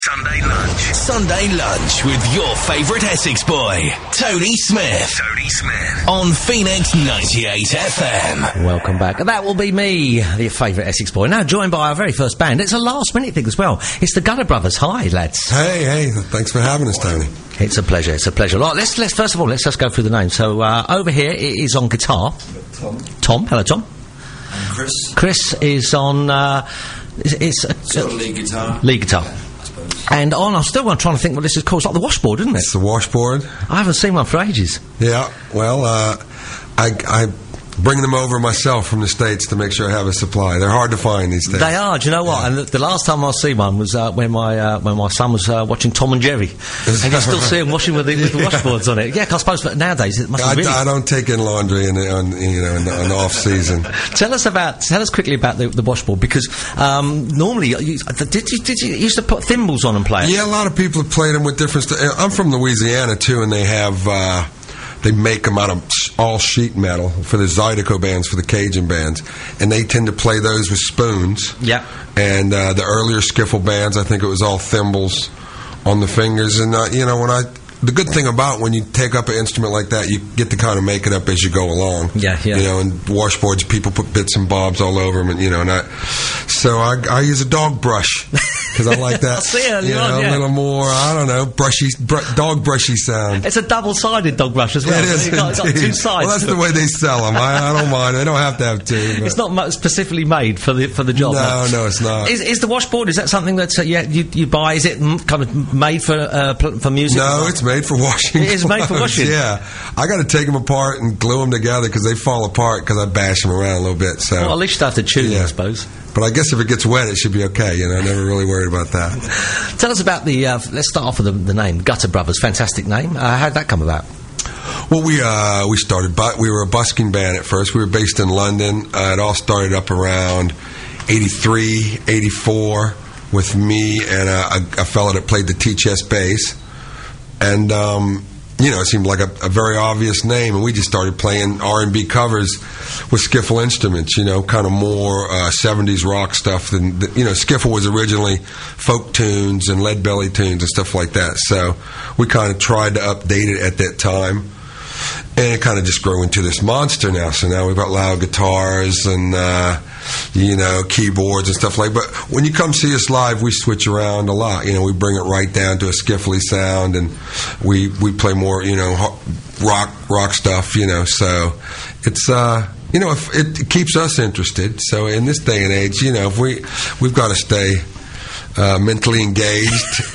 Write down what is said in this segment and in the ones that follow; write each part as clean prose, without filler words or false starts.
Sunday lunch with your favourite Essex boy, Tony Smith. On Phoenix 98 FM. Welcome back. That will be me, your favourite Essex boy. Now joined by our very first band. It's a last minute thing as well. It's the Gutter Brothers. Hi, lads. Hey, thanks for having us, Tony. It's a pleasure. Right, let's first of all, let's just go through the names. So, over here it is on guitar. Tom. Hello, Tom. And Chris. Chris is on, lead guitar. Lead guitar. And I'm still trying to think what this is called. It's like the washboard, isn't it? It's the washboard. I haven't seen one for ages. Yeah, well, I bring them over myself from the States to make sure I have a supply. They're hard to find these days. They are. Do you know what? Yeah. And the last time I see one was when my son was watching Tom and Jerry. And you can still see him washing with the washboards on it. Yeah, I suppose nowadays it must be really... I don't take in laundry in the off season. Tell us quickly about the washboard, because normally did you used to put thimbles on and play it? Yeah, a lot of people have played them with different. I'm from Louisiana too, and they have. They make them out of all sheet metal for the Zydeco bands, for the Cajun bands, and they tend to play those with spoons. Yeah. And the earlier skiffle bands, I think it was all thimbles on the fingers. And the good thing about when you take up an instrument like that, you get to kind of make it up as you go along. Yeah. And washboards, people put bits and bobs all over them, so I use a dog brush because I like that. I see it, a little more, I don't know, dog brushy sound. It's a double-sided dog brush as well. It is. It's got two sides. Well, that's the way they sell them. I don't mind. They don't have to have two. But. It's not specifically made for the job. No, it's not. Is the washboard? Is that something that you buy? Is it kind of made for music? No, it's made for washing. It is made for washing. Yeah, I got to take them apart and glue them together because they fall apart because I bash them around a little bit. So, well, at least you have to tune, I suppose. But I guess if it gets wet, it should be okay. Never really worried about that. Tell us about let's start off with the name, Gutter Brothers. Fantastic name. How'd that come about? Well, we started, we were a busking band at first. We were based in London. It all started up around 83, 84 with me and a fellow that played the T-chest bass. And, it seemed like a very obvious name, and we just started playing R&B covers with skiffle instruments, kind of more 70s rock stuff than, skiffle was originally folk tunes and lead belly tunes and stuff like that. So we kind of tried to update it at that time, and it kind of just grew into this monster now. So now we've got loud guitars and, keyboards and stuff like that. But when you come see us live, we switch around a lot. We bring it right down to a skiffly sound, and we play more, rock stuff, So it's, it keeps us interested. So in this day and age, if we've got to stay mentally engaged.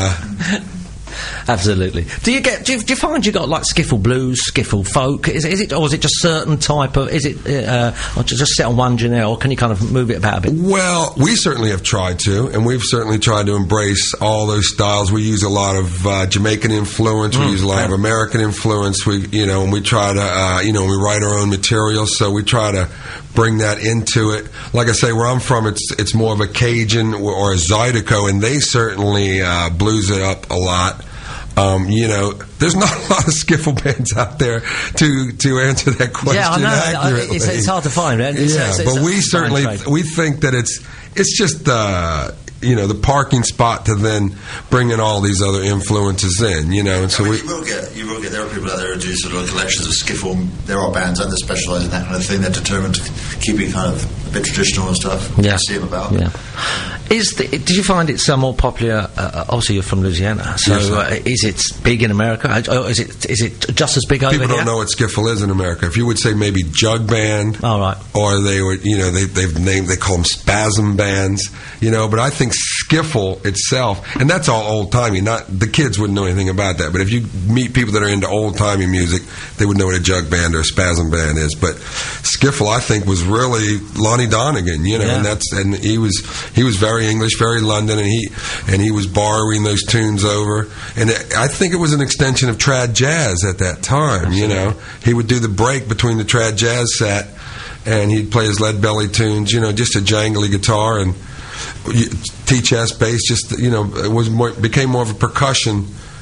Absolutely. Do you find you got like skiffle blues, skiffle folk? Is it, or is it just certain type of? Is it or just set on one genre, or can you kind of move it about a bit? Well, we certainly have tried to, and we've certainly tried to embrace all those styles. We use a lot of Jamaican influence. We use a lot of American influence. And we try to, we write our own material, so we try to bring that into it. Like I say, where I'm from, it's more of a Cajun or a Zydeco, and they certainly blues it up a lot. There's not a lot of skiffle bands out there to answer that question accurately. It's hard to find, right? But we think that it's just the parking spot to then bring in all these other influences in, and so you will get there are people out there who do sort of collections of skiffle. There are bands out there that specialise in that kind of thing. They're determined to keep it kind of a bit traditional and stuff. Yeah, see them about. Yeah. Did you find it's more popular? Obviously, you're from Louisiana, so is it big in America? Or is it just as big over here? People don't know what skiffle is in America. If you would say maybe jug band, all right, or they were, they call them spasm bands, but I think skiffle itself, and that's all old timey. Not the kids wouldn't know anything about that, but if you meet people that are into old timey music, they would know what a jug band or a spasm band is. But skiffle, I think, was really Lonnie Donegan, and he was very English, very London, and he was borrowing those tunes over, and I think it was an extension of trad jazz at that time. He would do the break between the trad jazz set, and he'd play his lead belly tunes, just a jangly guitar and T-chest bass. Just it became more of a percussion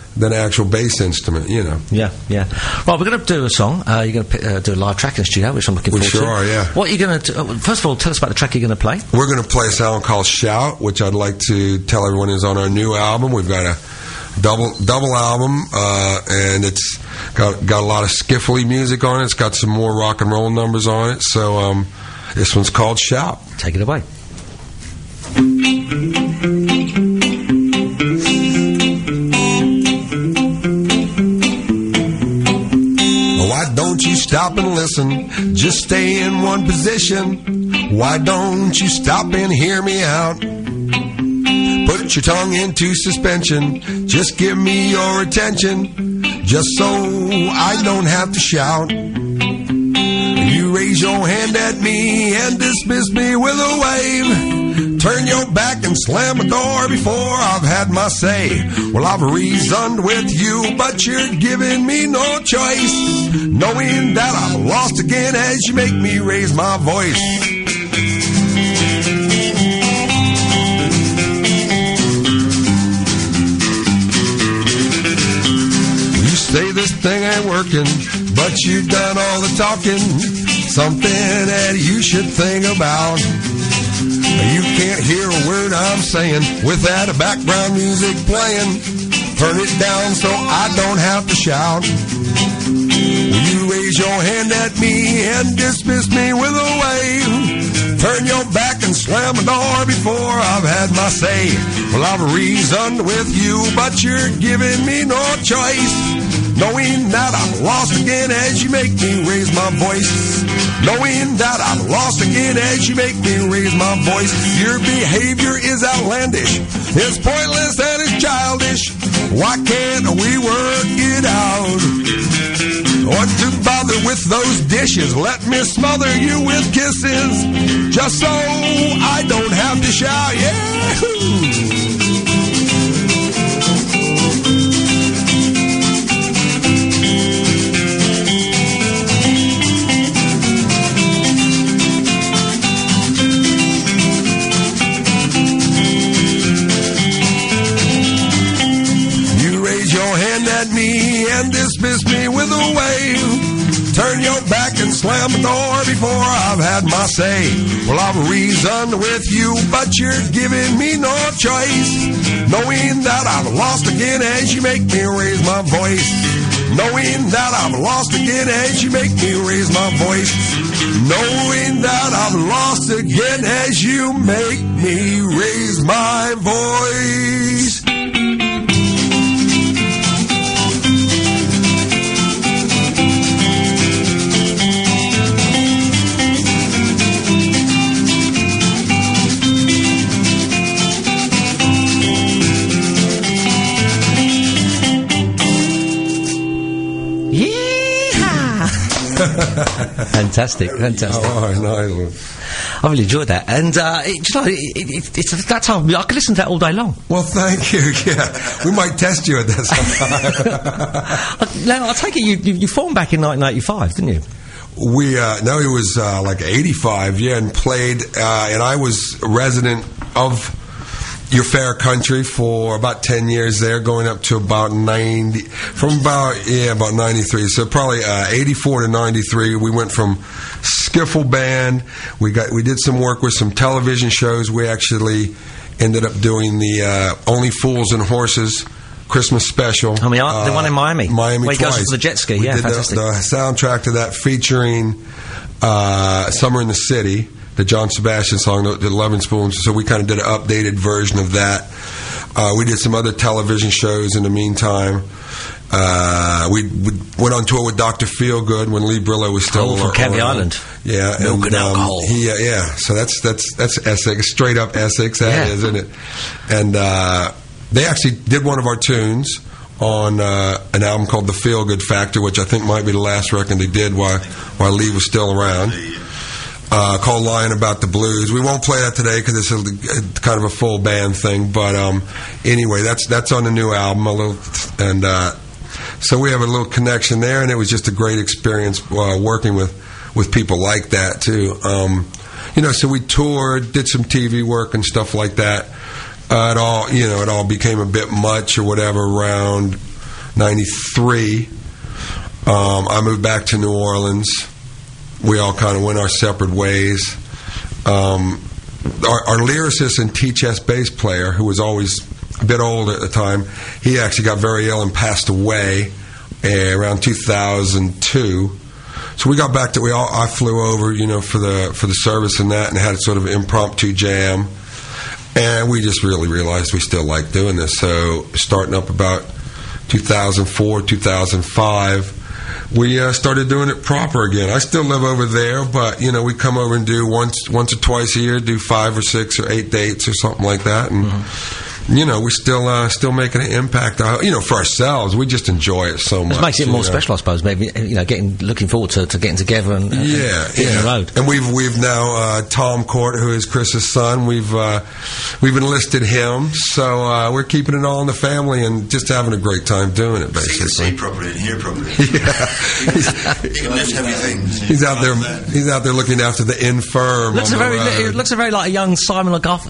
an actual bass instrument, you know. Yeah. Right, we're going to do a song. You're going to do a live track in the studio, which I'm looking forward to. We sure are, yeah. What are you going to do? First of all, tell us about the track you're going to play. We're going to play a song called Shout, which I'd like to tell everyone is on our new album. We've got a double album, and it's got a lot of skiffly music on it. It's got some more rock and roll numbers on it. So this one's called Shout. Take it away. Why don't you stop and listen? Just stay in one position. Why don't you stop and hear me out? Put your tongue into suspension. Just give me your attention, just so I don't have to shout. You raise your hand at me and dismiss me with a wave. Turn your back and slam the door before I've had my say. Well, I've reasoned with you, but you're giving me no choice, knowing that I'm lost again as you make me raise my voice. You say this thing ain't working, but you've done all the talking. Something that you should think about. You can't hear a word I'm saying with that background music playing. Turn it down so I don't have to shout. You raise your hand at me and dismiss me with a wave. Turn your back and slam the door before I've had my say. Well, I've reasoned with you, but you're giving me no choice, knowing that I'm lost again as you make me raise my voice. Knowing that I'm lost again as you make me raise my voice. Your behavior is outlandish, it's pointless and it's childish. Why can't we work it out? What to bother with those dishes? Let me smother you with kisses, just so I don't have to shout. Yeah. And dismiss me with a wave. Turn your back and slam the door before I've had my say. Well, I've reasoned with you, but you're giving me no choice, knowing that I'm lost again as you make me raise my voice. Knowing that I'm lost again as you make me raise my voice. Knowing that I'm lost again as you make me raise my voice. Fantastic. Oh, nice. I really enjoyed that, and it's that time. I could listen to that all day long. Well, thank you. Yeah, we might test you at that sometime. Now, I take it you formed back in 1985, didn't you? No, it was like 85, yeah, and played, and I was a resident of Your Fair Country for about 10 years there, going up to about 90, about 93. So probably 84 to 93, we went from skiffle band. We did some work with some television shows. We actually ended up doing the Only Fools and Horses Christmas special. I mean, the one in Miami. Miami where he twice. goes for the jet ski. We Yeah, did fantastic. the soundtrack to that featuring Summer in the City, the John Sebastian song, the Lovin' Spoons. So we kind of did an updated version of that. We did some other television shows in the meantime. We went on tour with Dr. Feelgood when Lee Brillo was still from Canvey Island. Yeah, Milk and alcohol. Yeah. So that's Essex, straight up Essex, isn't it? And they actually did one of our tunes on an album called The Feelgood Factor, which I think might be the last record they did while Lee was still around. Called Lying About the Blues. We won't play that today because it's kind of a full band thing. But anyway, that's on the new album. So we have a little connection there, and it was just a great experience working with people like that too. So we toured, did some TV work and stuff like that. It all became a bit much or whatever around 93, I moved back to New Orleans. We all kind of went our separate ways. Our lyricist and T-chess bass player, who was always a bit older at the time, he actually got very ill and passed away around 2002. So we got back to I flew over, for the service and that, and had a sort of impromptu jam, and we just really realized we still like doing this. So starting up about 2004, 2005. We started doing it proper again. I still live over there, but we come over and do once or twice a year, do 5 or 6 or 8 dates or something like that, and we're still making an impact. For ourselves, we just enjoy it so much. It makes it more special, I suppose. Maybe looking forward to getting together and hitting the road. And we've now Tom Court, who is Chris's son. We've enlisted him, so we're keeping it all in the family and just having a great time doing it. Basically, so you can see properly and hear properly. He can lift heavy things. He's out there. He's out there looking after the infirm. It looks very like a young Simon LeGoff.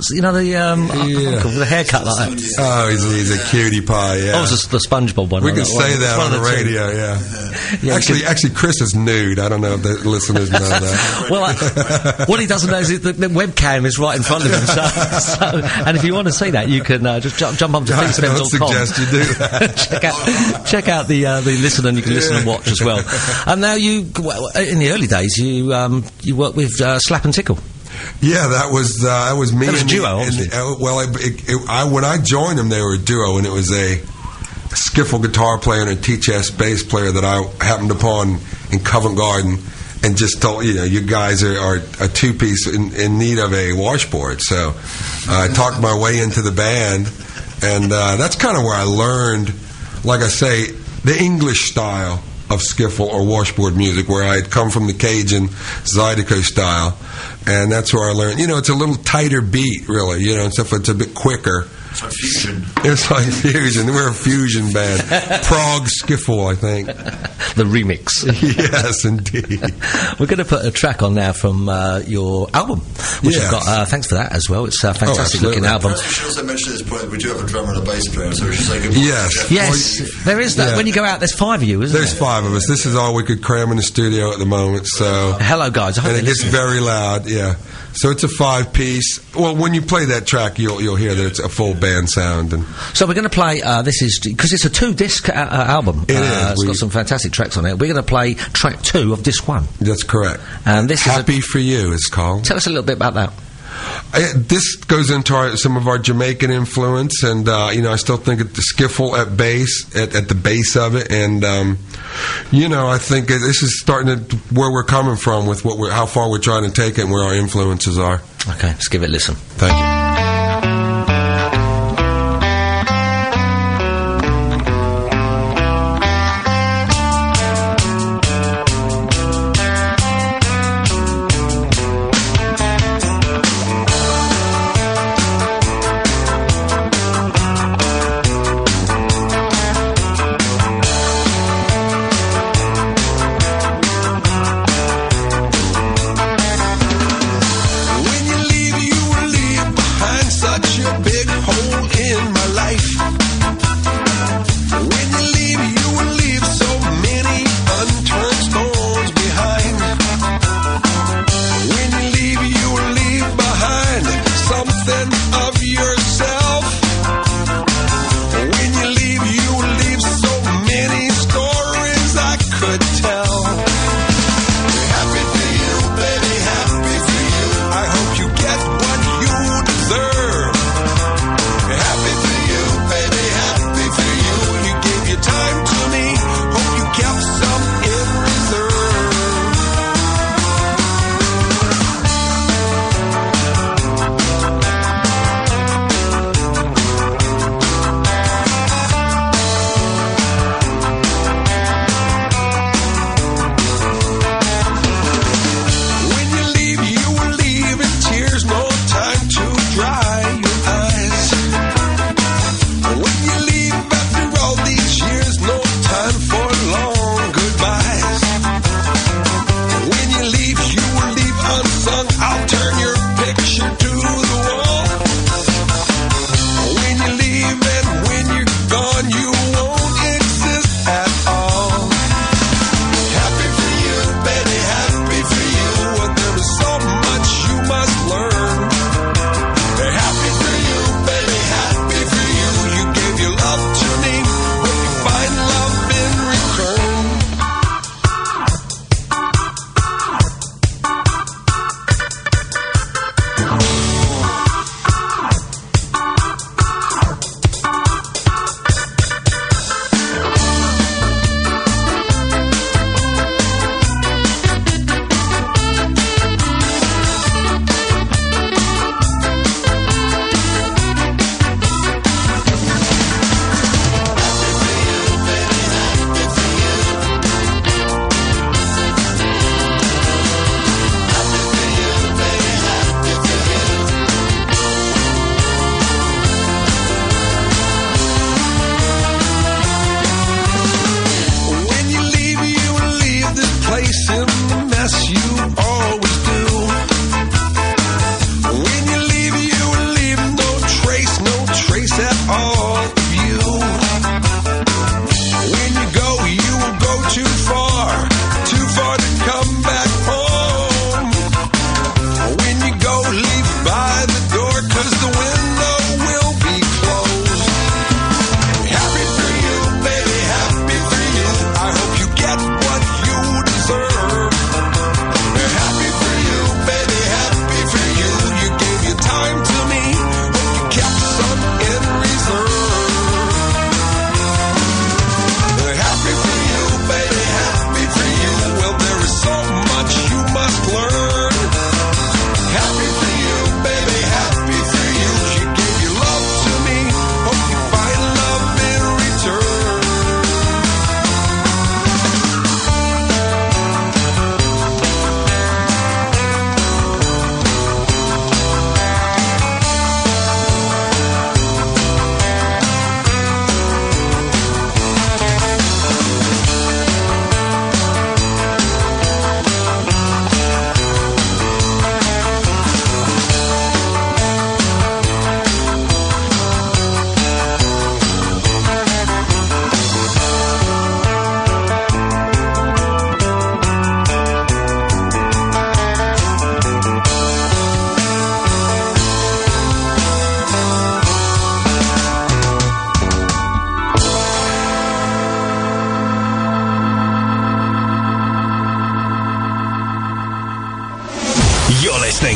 The haircut. Like that. Oh, he's a cutie pie, yeah. Oh, it's the SpongeBob one. We can say that on the radio, yeah. Actually, Chris is nude. I don't know if the listeners know that. Well, what he doesn't know is the webcam is right in front of him. So, and if you want to see that, you can just jump onto FeedStem.com. I don't suggest you do that. check out the listen, and you can listen and watch as well. And now in the early days, you worked with Slap and Tickle. Yeah, that was me. That was a duo, obviously. When I joined them, they were a duo, and it was a skiffle guitar player and a T-chess bass player that I happened upon in Covent Garden, and just told you guys are a two-piece in need of a washboard. So I talked my way into the band, and that's kind of where I learned, like I say, the English style of skiffle or washboard music, where I had come from the Cajun Zydeco style, and that's where I learned. It's a little tighter beat, really. Except it's a bit quicker. It's like fusion. It's like fusion. We're a fusion band. Prague skiffle, I think. The remix. Yes, indeed. We're going to put a track on now from your album, which you've got. Thanks for that as well. It's a fantastic looking album. We should also mention at this point that we do have a drummer and a bass player, so we should say good morning. Yes, there is that. Yeah. When you go out, there's 5 of you, isn't there? There's 5 of us. This is all we could cram in the studio at the moment. So hello, guys. And it gets very loud. Yeah. So it's a 5-piece. Well, when you play that track, you'll hear that it's a full band sound. And so we're going to play. This is because it's a 2-disc album. It is. It's got some fantastic tracks on it. We're going to play track 2 of disc 1. That's correct. And this Happy is for You. It's called. Tell us a little bit about that. This goes into some of our Jamaican influence, and I still think it's the skiffle at the base of it, and I think this is starting to where we're coming from with how far we're trying to take it and where our influences are. Okay, let's give it a listen. Thank you. When you leave, you will leave behind.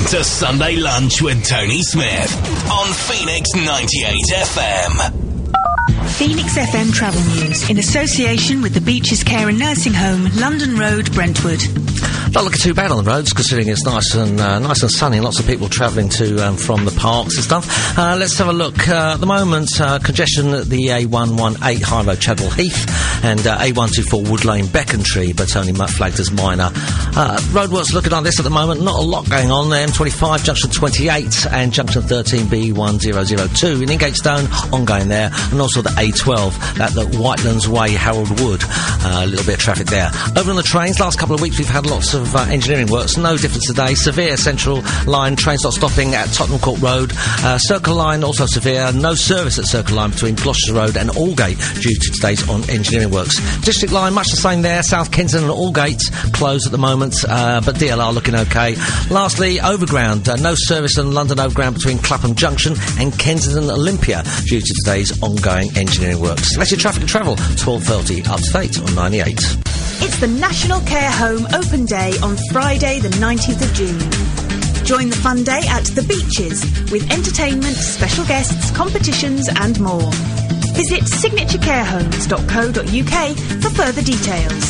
to Sunday Lunch with Tony Smith on Phoenix 98 FM. Phoenix FM travel news in association with the Beaches Care and Nursing Home, London Road, Brentwood. Not looking too bad on the roads, considering it's nice and sunny. Lots of people travelling to from the parks and stuff. Let's have a look. At the moment, congestion at the A118 High Road, Chadwell Heath, and A124 Wood Lane, Becontree, but only flagged as minor. Roadworks looking like this at the moment. Not a lot going on there. M25, Junction 28, and Junction 13B1002 in Ingatestone, ongoing there, and also the A12 at the Whitelands Way, Harold Wood. A little bit of traffic there. Over on the trains, last couple of weeks we've had lots of engineering works. No difference today. Severe Central Line, trains not stopping at Tottenham Court Road. Circle Line also severe. No service at Circle Line between Gloucester Road and Aldgate due to today's on engineering works. District Line, much the same there. South Kensington and Aldgate closed at the moment, but DLR looking okay. Lastly, Overground. No service on London Overground between Clapham Junction and Kensington Olympia due to today's ongoing engineering works. That's your traffic and travel. 12:30 up to date on 98. It's the National Care Home Open Day on Friday the 19th of June. Join the fun day at The Beaches with entertainment, special guests, competitions and more. Visit signaturecarehomes.co.uk for further details.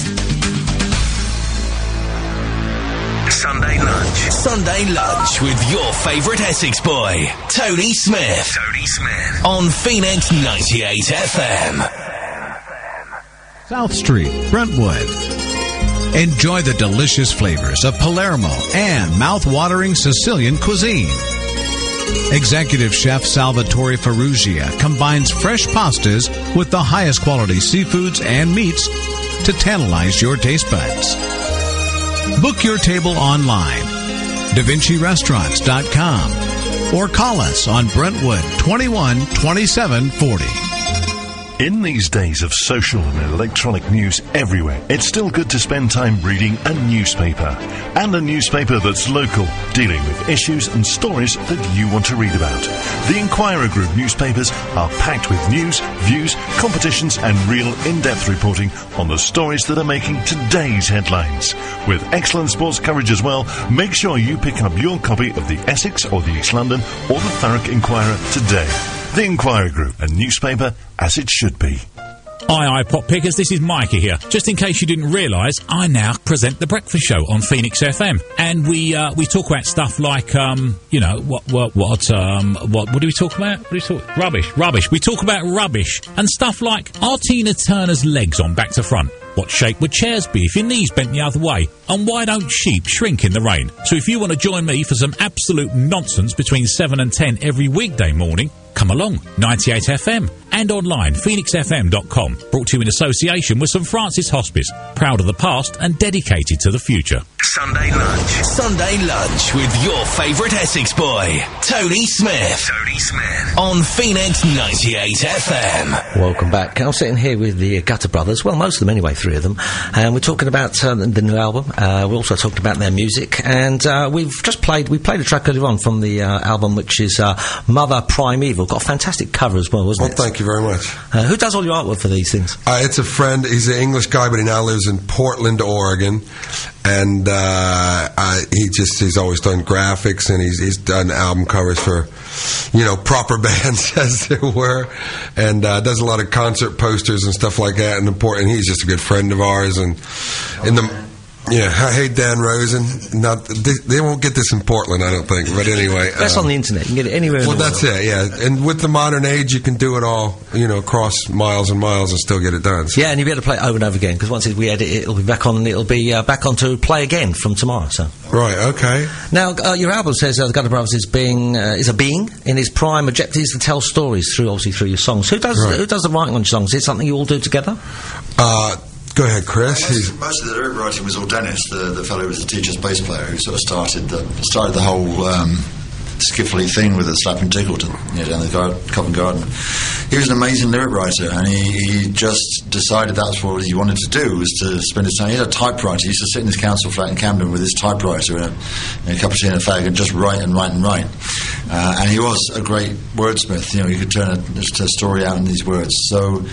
Sunday Lunch. Sunday Lunch with your favourite Essex boy, Tony Smith. Tony Smith. On Phoenix 98 FM. South Street, Brentwood. Enjoy the delicious flavors of Palermo and mouth-watering Sicilian cuisine. Executive Chef Salvatore Ferrugia combines fresh pastas with the highest quality seafoods and meats to tantalize your taste buds. Book your table online, DaVinciRestaurants.com, or call us on Brentwood 21 27 40. In these days of social and electronic news everywhere, it's still good to spend time reading a newspaper. And a newspaper that's local, dealing with issues and stories that you want to read about. The Inquirer Group newspapers are packed with news, views, competitions and real in-depth reporting on the stories that are making today's headlines. With excellent sports coverage as well, make sure you pick up your copy of the Essex or the East London or the Thurrock Inquirer today. The Inquirer Group, a newspaper as it should be. Aye, Pop Pickers, this is Mikey here. Just in case you didn't realise, I now present The Breakfast Show on Phoenix FM. And we talk about stuff like, what do we talk about? Rubbish. We talk about rubbish and stuff like, are Tina Turner's legs on back to front? What shape would chairs be if your knees bent the other way? And why don't sheep shrink in the rain? So if you want to join me for some absolute nonsense between 7 and 10 every weekday morning, come along, 98 FM, and online, phoenixfm.com. Brought to you in association with St Francis Hospice, proud of the past and dedicated to the future. Sunday Lunch. Sunday Lunch with your favourite Essex boy, Tony Smith. Tony Smith. On Phoenix 98 FM. Welcome back. I'm sitting here with the Gutter Brothers. Well, most of them anyway, three of them. And we're talking about the new album. We're also talking about their music. And we played a track earlier on from the album, which is Mother Primeval. Got a fantastic cover as well, wasn't it? Thank you very much. Who does all your artwork for these things? It's a friend. He's an English guy, but he now lives in Portland, Oregon. And he's always done graphics, and he's done album covers for, proper bands, as it were, and does a lot of concert posters and stuff like that. And he's just a good friend of ours. And hey, Dan Rosen. They won't get this in Portland, I don't think. But anyway, that's on the internet. You can get it anywhere. Well, that's it. Yeah, and with the modern age, you can do it all. Across miles and miles and still get it done. So. Yeah, and you'll be able to play it over and over again because once we edit it, it'll be back on. It'll be back on to play again from tomorrow. So. Right. Okay. Now, your album says the Gutter Brothers is a being in his prime. Objective is to tell stories through your songs. Who does the writing on your songs? Is it something you all do together? Go ahead, Chris. Most of the lyric writing was all Dennis, the fellow who was the teacher's bass player, who sort of started the whole skiffly thing with the Slapping Tickleton down the Covent Garden. He was an amazing lyric writer, and he just decided that's what he wanted to do, was to spend his time. He had a typewriter. He used to sit in his council flat in Camden with his typewriter and a cup of tea and a fag and just write and write and write. And he was a great wordsmith. He could turn a story out in these words. So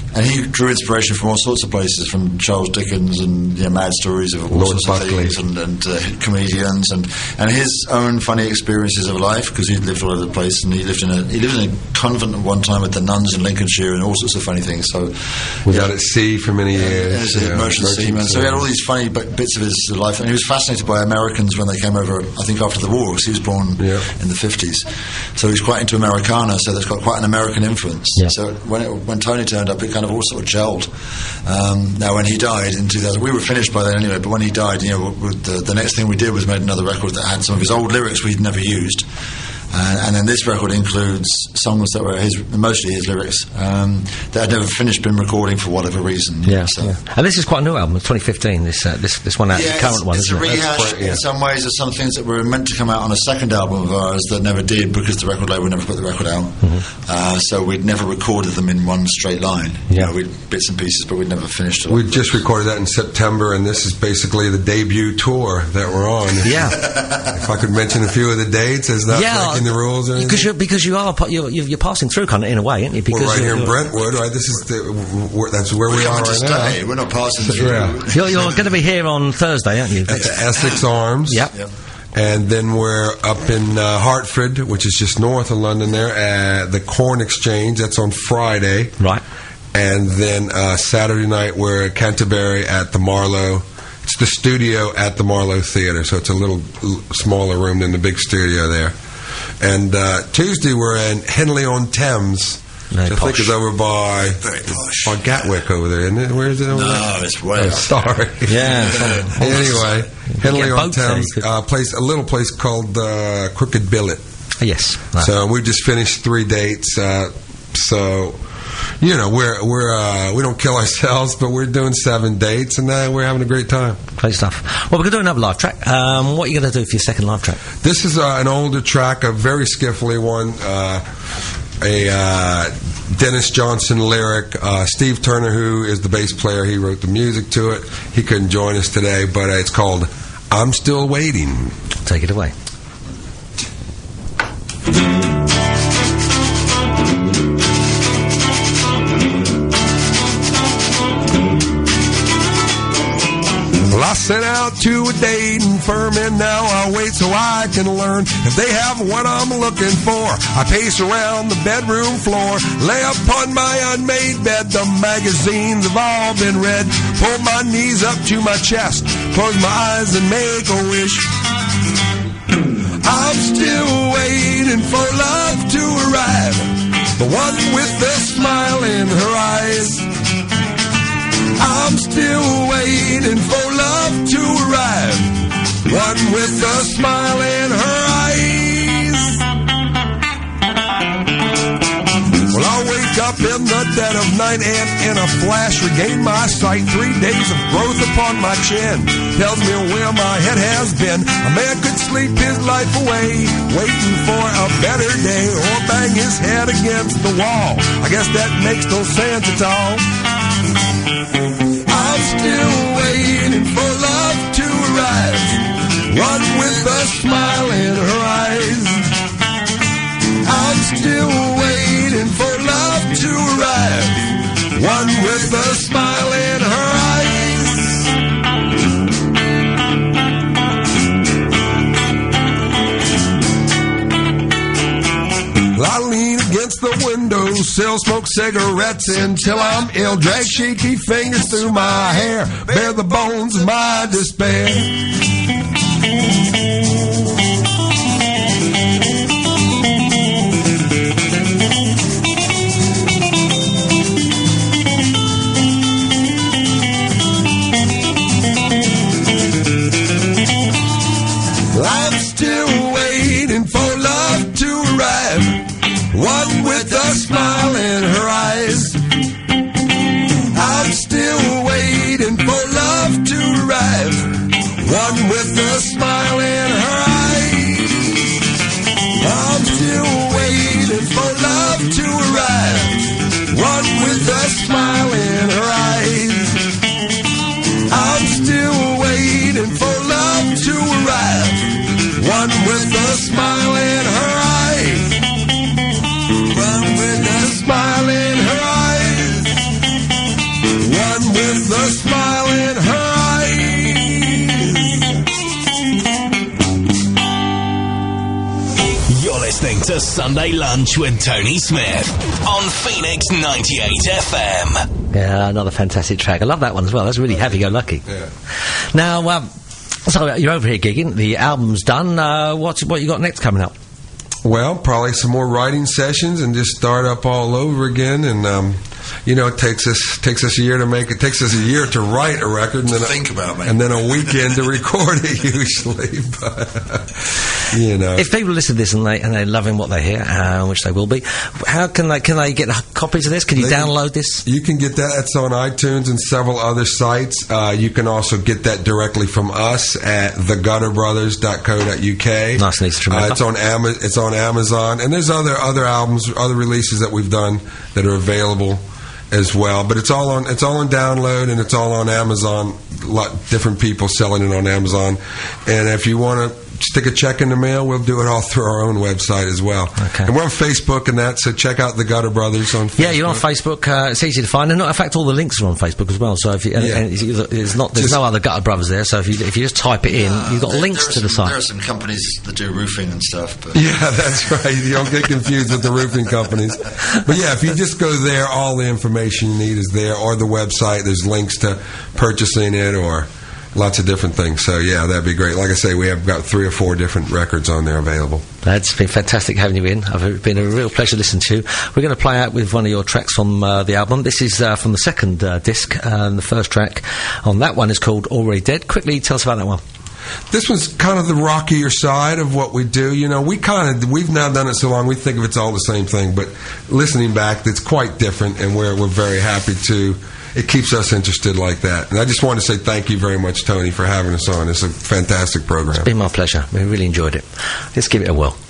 And he drew inspiration from all sorts of places, from Charles Dickens and mad stories of all Lord sorts Buckley. of things, and comedians, and his own funny experiences of life, because he lived all over the place, and he lived in a convent at one time with the nuns in Lincolnshire, and all sorts of funny things. So was out at sea for many years. As a merchant seaman. So he had all these funny bits of his life, and he was fascinated by Americans when they came over. I think after the war, because he was born in the 50s, so he's quite into Americana. So there's got quite an American influence. Yeah. So when Tony turned up, it kind of all sort of gelled. Now, when he died in 2000, we were finished by then anyway. But when he died, the next thing we did was made another record that had some of his old lyrics we'd never used. And then this record includes songs that were mostly his lyrics that had never finished been recording for whatever reason. And this is quite a new album, 2015. This one, the current one. It's a rehash in some ways of some things that were meant to come out on a second album of ours that never did, because the record label never put the record out. So we'd never recorded them in one straight line. We'd bits and pieces, but we'd never finished it. We just recorded that in September, and this is basically the debut tour that we're on. If I could mention a few of the dates, as not breaking the rules or anything. Because you're passing through kind of in a way, aren't you? Because we're right here in Brentwood, right? This is that's where we are right now. We're not passing through. You're going to be here on Thursday, aren't you? At the Essex Arms. Yep. And then we're up in Hertford, which is just north of London there, at the Corn Exchange. That's on Friday. Right. And then Saturday night we're at Canterbury at the Marlowe. It's the studio at the Marlowe Theatre, so it's a little smaller room than the big studio there. And Tuesday we're in Henley-on-Thames, which I think is over by Gatwick over there, isn't it? Where is it over there? No, it's way up. Sorry. Anyway, Henley-on-Thames, a little place called Crooked Billet. Yes. So we just finished 3 dates. So we don't kill ourselves, but we're doing 7 dates, and we're having a great time. Great stuff. Well, we're going to do another live track. What are you going to do for your second live track? This is an older track, a very skiffly one, a Dennis Johnson lyric. Steve Turner, who is the bass player, he wrote the music to it. He couldn't join us today, but it's called I'm Still Waiting. Take it away. Well, I sent out to a dating firm, and now I wait so I can learn if they have what I'm looking for. I pace around the bedroom floor, lay upon my unmade bed. The magazines have all been read. Pull my knees up to my chest, close my eyes and make a wish. I'm still waiting for love to arrive, the one with the smile in her eyes. I'm still waiting for love to arrive, one with a smile in her eyes. Well, I'll wake up in the dead of night and in a flash regain my sight. 3 days of growth upon my chin tells me where my head has been. A man could sleep his life away, waiting for a better day, or bang his head against the wall. I guess that makes no sense at all. I'm still waiting for love to arrive, one with a smile in her eyes. I'm still waiting for love to arrive, one with a smile in her eyes. I lean against the windowsill, smoke cigarettes until I'm ill, drag shaky fingers through my hair, bear the bones of my despair. I'm still waiting for love to arrive, one with a smile in her eyes. I'm still waiting for love to arrive, one with a smile in her eyes. I'm still waiting for love to arrive, one with a smile in her eyes. I'm still waiting for love to arrive, one with a smile in her eyes. One with a smile in her eyes. to Sunday Lunch with Tony Smith on Phoenix 98 FM. Yeah, another fantastic track. I love that one as well. That's really happy-go-lucky. Yeah. Now, so you're over here gigging. The album's done. What you got next coming up? Well, probably some more writing sessions and just start up all over again. And it takes us a year to make it. Takes us a year to write a record, and then think about it, and then a weekend to record it usually. But if people listen to this and they're loving what they hear, which they will be, how can they get copies of this? Can you download this? You can get that. It's on iTunes and several other sites. You can also get that directly from us at thegutterbrothers.co.uk. Nice and easy to remember. It's on Amazon, and there's other albums, other releases that we've done that are available as well. But it's all on download, and it's all on Amazon. A lot different people selling it on Amazon. And if you want to stick a check in the mail, we'll do it all through our own website as well. Okay. And we're on Facebook and that, so check out the Gutter Brothers on Facebook. Yeah, you're on Facebook. It's easy to find. And in fact, all the links are on Facebook as well. So if you, there's no other Gutter Brothers there. So if you just type it in, you've got links to the site. There are some companies that do roofing and stuff. But yeah, that's right. You don't get confused with the roofing companies. But yeah, if you just go there, all the information you need is there, or the website. There's links to purchasing it or lots of different things. So yeah, that'd be great. Like I say, we have got 3 or 4 different records on there available. It's been fantastic having you in. It's been a real pleasure listening to you. We're going to play out with one of your tracks from the album. This is from the second disc, and the first track on that one is called Already Dead. Quickly tell us about that one. This was kind of the rockier side of what we do. We've now done it so long, we think of it's all the same thing, but listening back, it's quite different, and we're very happy to. It keeps us interested like that. And I just want to say thank you very much, Tony, for having us on. It's a fantastic program. It's been my pleasure. We really enjoyed it. Let's give it a whirl.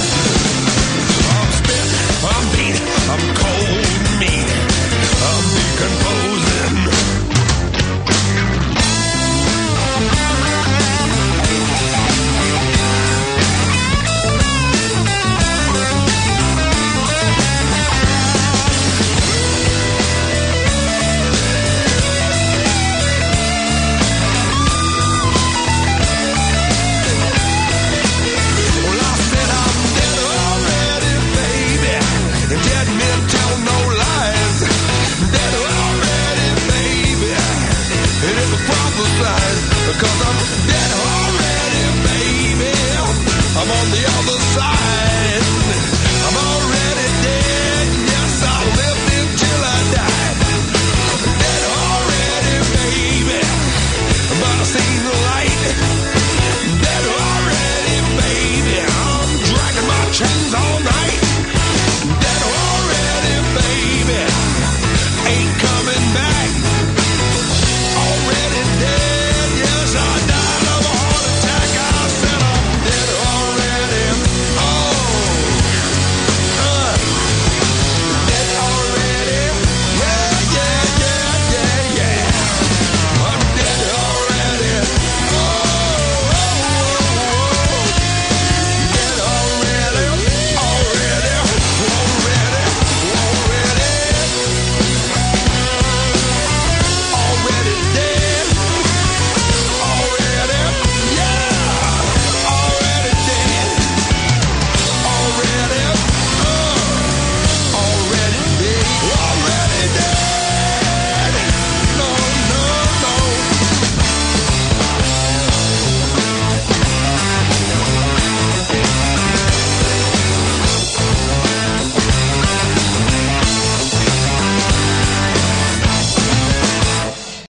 I'm cold meat. I'm I'm on the other side.